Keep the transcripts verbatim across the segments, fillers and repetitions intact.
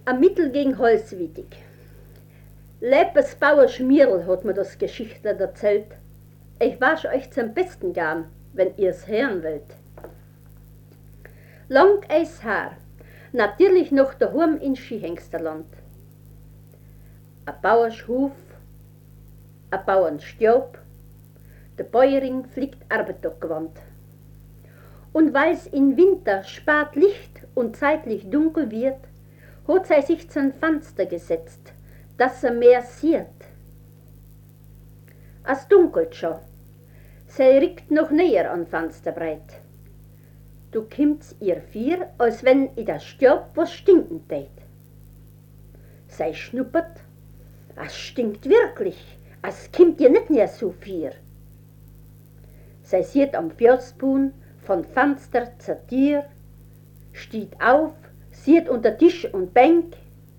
Ein Mittel gegen Holzwietig. Lebes Bauer Schmierl hat mir das Geschichtle erzählt. Ich wasch euch zum Besten gern, wenn ihr's hören wollt. Lang eis her, natürlich noch daheim in Skihengsterland. A Bauerschhuf, a Bauernstjob, der Bäuerin fliegt Arbeit gewandt. Und weil's in Winter spät Licht und zeitlich dunkel wird, hat sie sich zum Fenster gesetzt, dass sie mehr sieht. Es dunkelt schon, sie rückt noch näher an Fensterbreit. Du kimmt's ihr vier, als wenn in der Stjob was stinken tät. Sie schnuppert, es stinkt wirklich, es kimmt ihr nicht mehr so viel. Sie sieht am Fjordspun von Fenster zur Tür, steht auf, sieht unter Tisch und Bänk.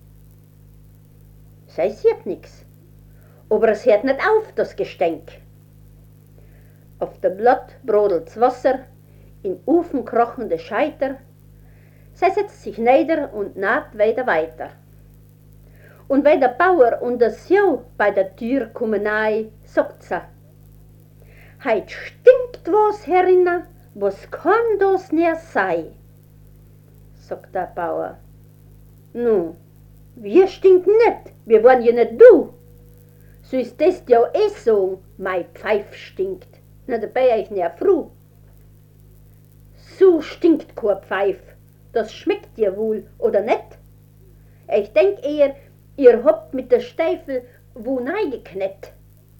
Sie sieht nix, aber es hört nicht auf, das Gestänk. Auf dem Blatt brodelt's Wasser, in Ofen krochende Scheiter. Sie setzt sich nieder und naht weiter weiter. Und weil der Bauer und der Sjau bei der Tür kommen nahe, sagt sie: Heit stinkt was herinner, was kann das näher sei? Sagt der Bauer: Nu, wir stinken nicht, wir waren ja nicht du. So ist das ja eh so, mei Pfeif stinkt, na dabei ich näher froh. So stinkt kein Pfeif, das schmeckt dir wohl, oder nicht? Ich denk eher, ihr habt mit der Steifel wo neigeknet.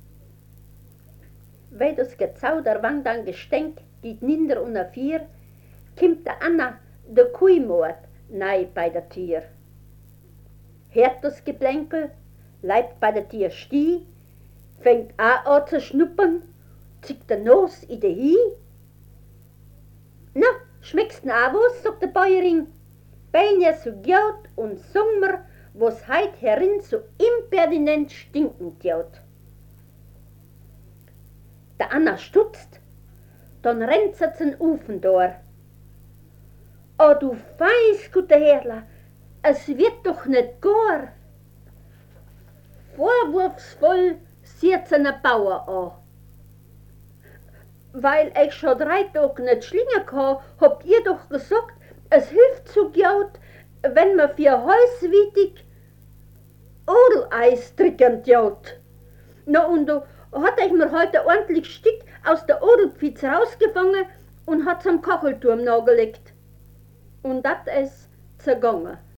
Weil das Gezauder wang dann Gestänk geht ninder und a vier, kimmt der Anna, der Kuimord, nei bei der Tür. Hört das Geplänkel, leibt bei der Tür stih, fängt a an zu schnuppern, zieht der Nos in de Hie. Na, schmeckst n auch was, sagt die Bäuerin, bein ja so gaut und Sommer, was heut herin so impertinent stinken tjaut. Der Anna stutzt, dann rennt sie zum Ofen door. Oh, du feins, guter Herrla, es wird doch nicht gar. Vorwurfsvoll sieht sie den Bauer an. Weil ich schon drei Tage nicht schlingen kann, habt ihr doch gesagt, es hilft so gut, wenn man für Holzwietig Odeleis trinken tut. Na, und da hat ich mir heute ein ordentlich Stück aus der Odelpfitze rausgefangen und hat's am Kachelturm nagelegt. Und das ist zergangen.